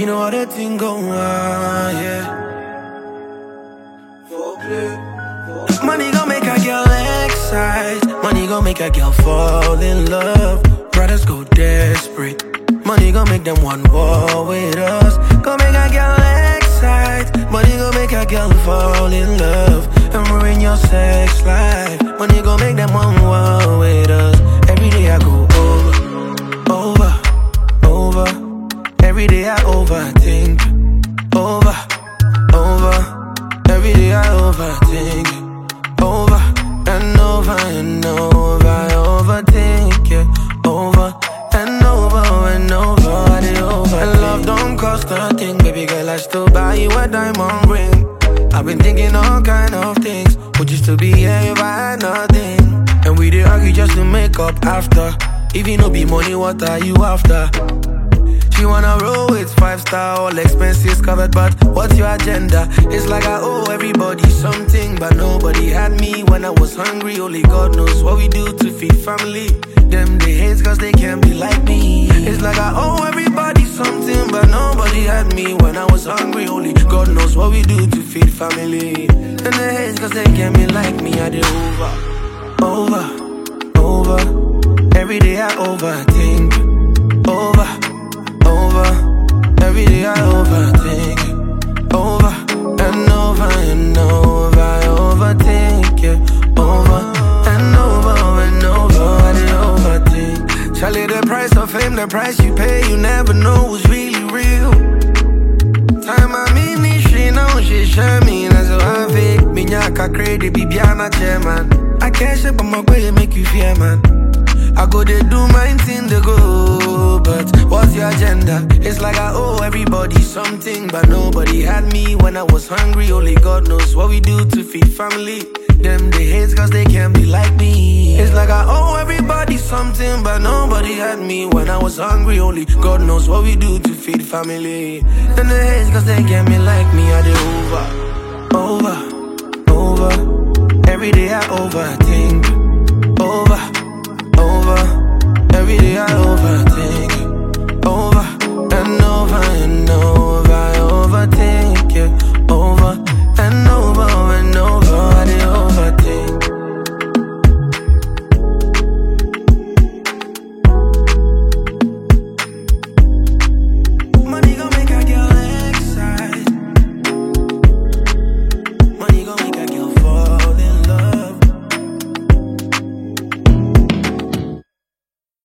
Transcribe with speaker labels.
Speaker 1: You know how that thing go on, yeah. Money gon' make a girl excite. Money gon' make a girl fall in love. Brothers go desperate. Money gon' make them want war with us. Gon' make a girl excite. Money gon' make a girl fall in love and ruin your sex life. Money gon' make them want war with us. Every day I go over. Every day I overthink. Over. Every day I overthink. Over and over and over. I overthink, yeah. Over and over and over. I did over. And love don't cost a thing, baby girl. I still buy you a diamond ring. I've been thinking all kind of things. Would you still be here if I had nothing? And we did argue just to make up after. If you no be money, what are you after? She wanna roll with 5-star, all expenses covered, but what's your agenda? It's like I owe everybody something, but nobody had me when I was hungry. Only God knows what we do to feed family. Them they hate cause they can't be like me. It's like I owe everybody something, but nobody had me when I was hungry. Only God knows what we do to feed family. And they hate cause they can't be like me. I did over. Every day I overthink. Over. Every day I overthink. Over and over and over. I overthink, yeah. Over and over and over. I did overthink. Charlie, the price of fame, the price you pay, you never know who's really real. Time I mean, she know she share me. That's how I fake. Minyaka crazy, Bibiana chairman. I can't ship on my way, make you fear, man. I go they do my thing to go, but what's your agenda? It's like I owe everybody something, but nobody had me when I was hungry. Only God knows what we do to feed family. Them they hate cause they can't be like me. It's like I owe everybody something, but nobody had me when I was hungry. Only God knows what we do to feed family. Them they hate cause they can't be like me. I did over. Every day I over.